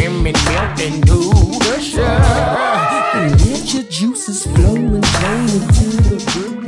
cream and milk into the sugar. And let your juices flow and turn into the brew.